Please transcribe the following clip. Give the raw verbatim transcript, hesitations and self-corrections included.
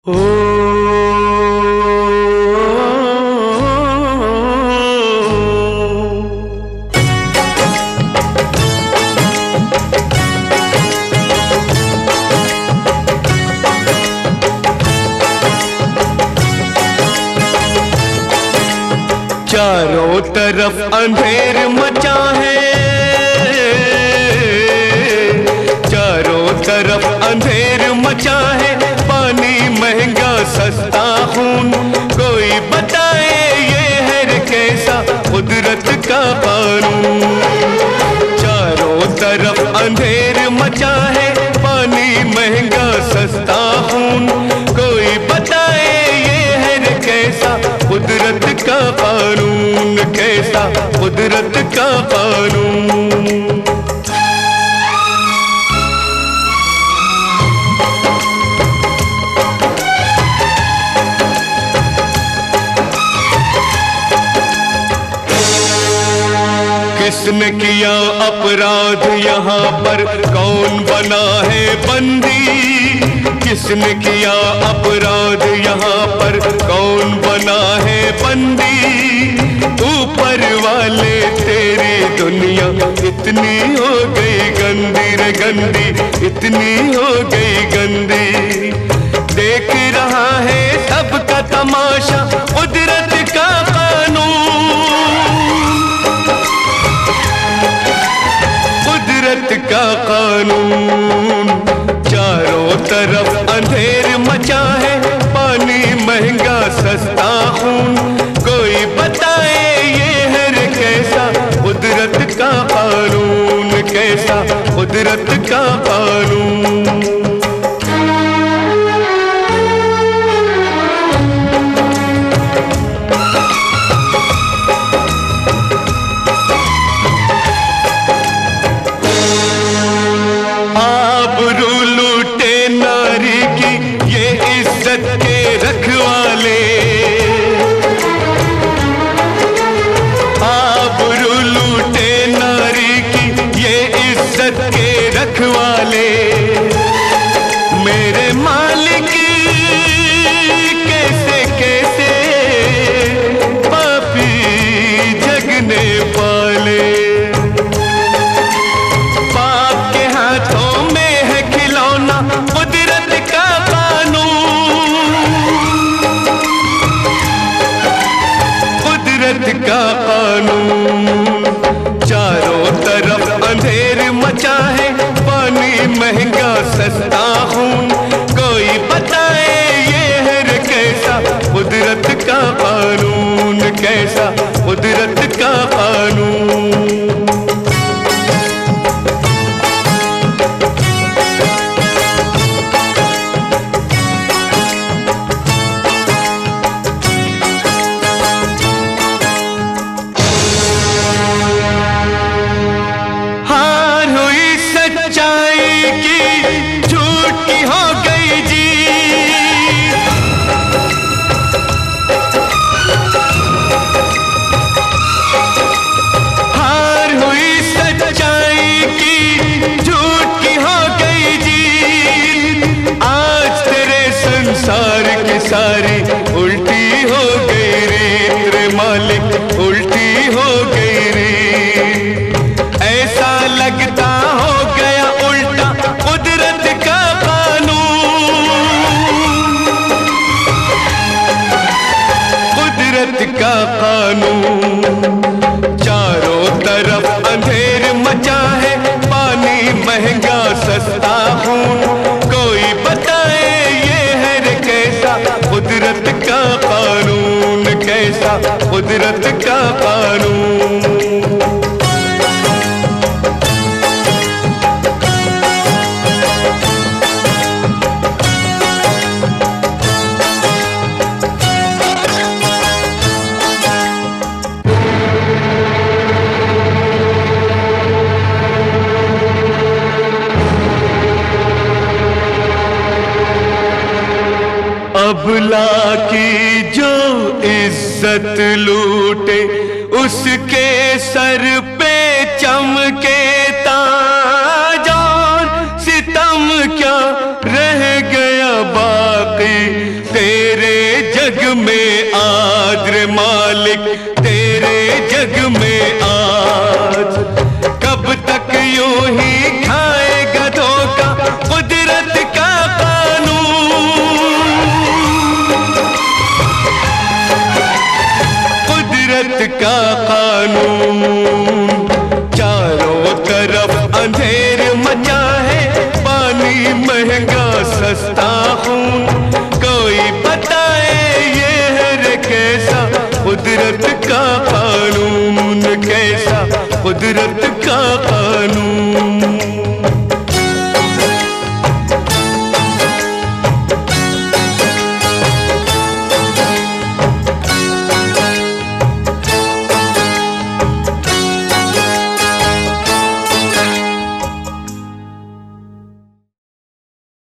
ओ चारों तरफ अंधेर मचा है, चारों तरफ अंधेर मचा है। पानी महंगा सस्ता खून, कोई बताए ये है कैसा कुदरत का कानून। चारों तरफ अंधेर मचा है, पानी महंगा सस्ता खून, कोई बताए ये है कैसा कुदरत का कानून, कैसा कुदरत का कानून। किसने किया अपराध यहाँ पर, कौन बना है बंदी? किसने किया अपराध यहाँ पर, कौन बना है बंदी? ऊपर वाले तेरी दुनिया इतनी हो गई गंदी रे गंदी, इतनी हो गई गंदी। देख रहा है सबका तमाशा कुदरत का कानून, कुदरत का कानून। चारों तरफ अंधेर मचा है, पानी महंगा सस्ता खून, कोई बताए ये है कैसा कुदरत का कानून, कैसा कुदरत का कानून। के रखवाले आबरू लूटे नारी की, ये इज्जत के रखवाले। मेरे मालिक कैसे कैसे पापी जगने वाले, पाप के हाथों में है खिलौना कुदरत का का कानून। चारों तरफ अंधेर मचा है, पानी महंगा सस्ता खून, कोई बताए ये है कैसा कुदरत का कानून, कैसा कुदरत का कानून। सारी उल्टी हो गई रीत रे मालिक, उल्टी हो गई रीत। ऐसा लगता हो गया उल्टा कुदरत का कानून, कुदरत का कानून। चारों तरफ अंधेर मचा है, पानी महंगा सस्ता खून, कोई बताए कुदरत का कानून, कैसा कुदरत का कानून। अबला की जो इज्जत लूटे, उसके सर पे चमके ताज, और सितम क्या रह गया बाकी जग में आज रे मालिक तेरे जग में आज। कब तक यूं ही खाएगा धोखा कुदरत का कानून, कुदरत का कानून। चारों तरफ अंधेर मचा है, पानी महंगा सस्ता खून। कोई बताए ये है रे कैसा कुदरत का